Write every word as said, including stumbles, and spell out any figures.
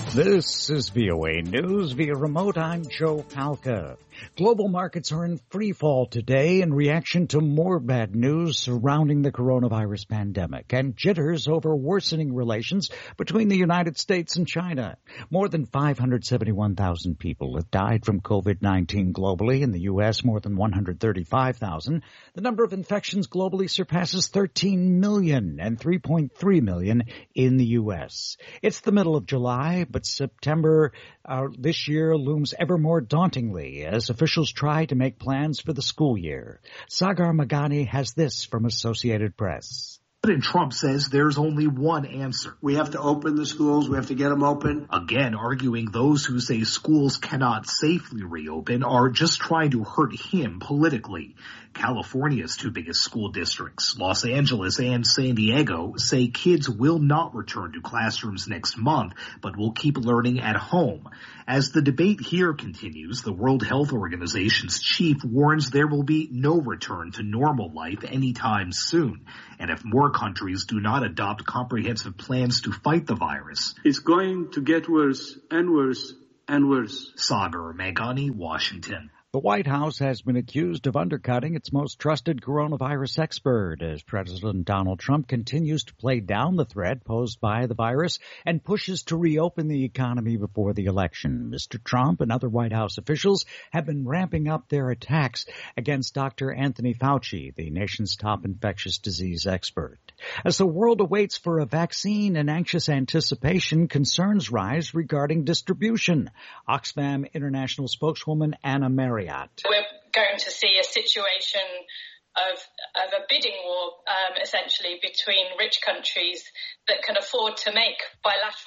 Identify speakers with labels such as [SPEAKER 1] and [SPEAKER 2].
[SPEAKER 1] This is V O A News via remote. I'm Joe Palca. Global markets are in free fall today in reaction to more bad news surrounding the coronavirus pandemic and jitters over worsening relations between the United States and China. More than five hundred seventy-one thousand people have died from COVID nineteen globally. In the U S, more than one hundred thirty-five thousand. The number of infections globally surpasses thirteen million and three point three million in the U S. It's the middle of July, but September uh, this year looms ever more dauntingly as officials try to make plans for the school year. Sagar Meghani has this from Associated Press.
[SPEAKER 2] President Trump says there's only one answer.
[SPEAKER 3] We have to open the schools. We have to get them open.
[SPEAKER 2] Again, arguing those who say schools cannot safely reopen are just trying to hurt him politically. California's two biggest school districts, Los Angeles and San Diego, say kids will not return to classrooms next month, but will keep learning at home. As the debate here continues, the World Health Organization's chief warns there will be no return to normal life anytime soon. And if more countries do not adopt comprehensive plans to fight the virus,
[SPEAKER 4] it's going to get worse and worse and worse.
[SPEAKER 2] Sagar Meghani, Washington.
[SPEAKER 1] The White House has been accused of undercutting its most trusted coronavirus expert as President Donald Trump continues to play down the threat posed by the virus and pushes to reopen the economy before the election. Mister Trump and other White House officials have been ramping up their attacks against Doctor Anthony Fauci, the nation's top infectious disease expert. As the world awaits for a vaccine in anxious anticipation, concerns rise regarding distribution. Oxfam International spokeswoman Anna Marriott.
[SPEAKER 5] We're going to see a situation of, of a bidding war, um, essentially, between rich countries that can afford to make bilateral